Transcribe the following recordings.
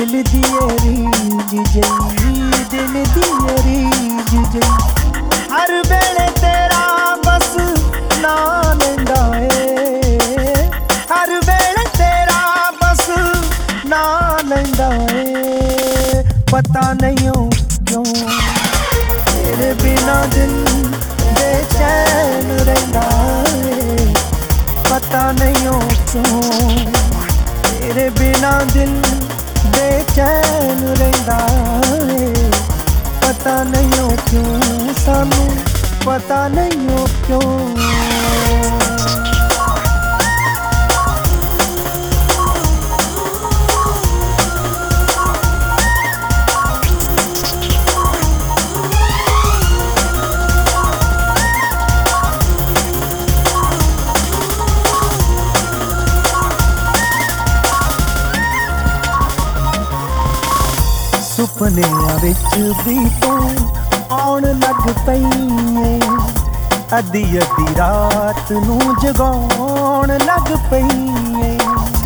दिल दिए रीज जई, दिल दिए रीज जई। हर वेले तेरा बस ना लैंदा ए, हर वेले तेरा बस ना लैंदा ए। पता नहीं क्यों तेरे बिना दिल बेचैन रहिंदा ए। पता नहीं क्यों तेरे बिना दिल बेचैन रहिंदा है। पता नहीं क्यों सानू, पता नहीं क्यों। ਸੁਪਨਿਆਂ ਵਿੱਚ ਵੀ ਤੂੰ ਆਉਣ ਲੱਗ ਪਈ ਏ, ਅੱਧੀ ਅੱਧੀ ਰਾਤ ਨੂੰ ਜਗਾਉਣ ਲੱਗ ਪਈ ਏ।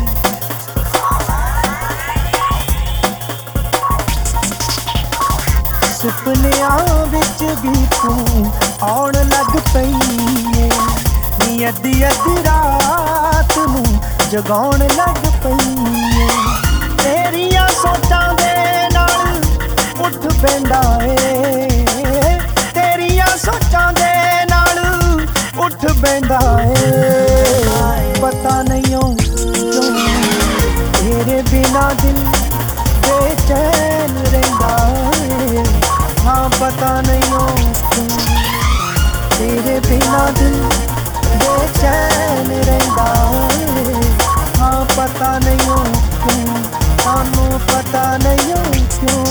ਸੁਪਨਿਆਂ ਵਿੱਚ ਵੀ ਤੂੰ ਆਉਣ ਲੱਗ ਪਈ ਏ, ਨੀ ਅੱਧੀ ਅੱਧੀ ਰਾਤ ਨੂੰ ਜਗਾਉਣ ਲੱਗ ਪਈ ਏ। ਤੇਰੀਆਂ ਸੋਚਾਂ ਦੇ ਉੱਠ ਪੈਂਦਾ ਏ, ਤੇਰੀਆਂ ਸੋਚਾਂ ਦੇ ਨਾਲ ਉੱਠ ਪੈਂਦਾ ਏ। ਪਤਾ ਨਹੀਂ ਕਿਉਂ ਤੇਰੇ ਬਿਨਾ ਦਿਲ ਬੇਚੈਨ ਰਹਿੰਦਾ ਏ। ਹਾਂ ਪਤਾ ਨਹੀਂ ਕਿਉਂ ਤੇਰੇ ਬਿਨਾ ਦਿਲ ਬੇਚੈਨ ਰਹਿੰਦਾ ਏ। ਹਾਂ ਪਤਾ ਨਹੀਂ ਕਿਉਂ, ਸਾਨੂੰ ਪਤਾ ਨਹੀਂ ਕਿਉਂ।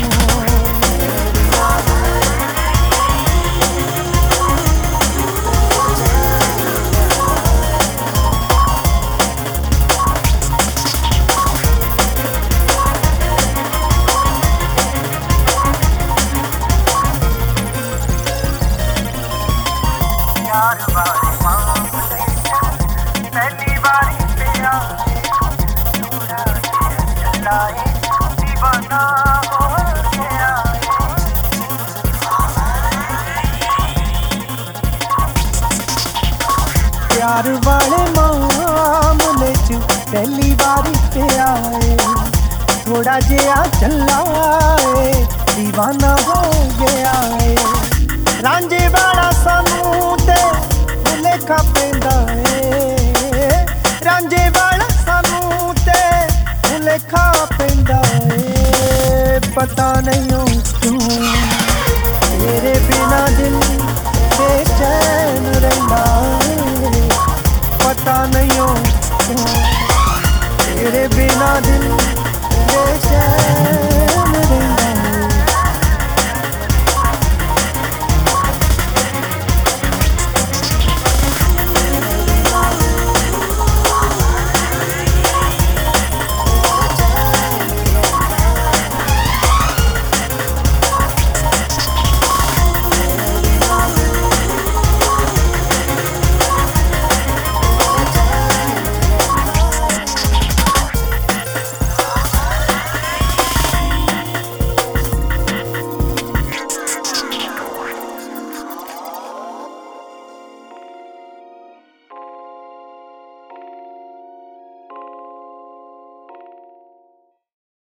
प्यार वाले मामले पहली बारी पिया थोड़ा चलाए दीवाना हो गया। प्यार वाले मामले च पहली बारी पिया थोड़ा जिहा चलाए दीवाना हो गया है। रांझे वाला सानू ते भुलेखा पैंदा ए, रांझे वाला सानू ते भुलेखा पैंदा ए। पता नहीं क्यों तेरे बिना दिल बेचैन रहिंदा ए। पता नहीं क्यों तेरे बिना दिल बेचैन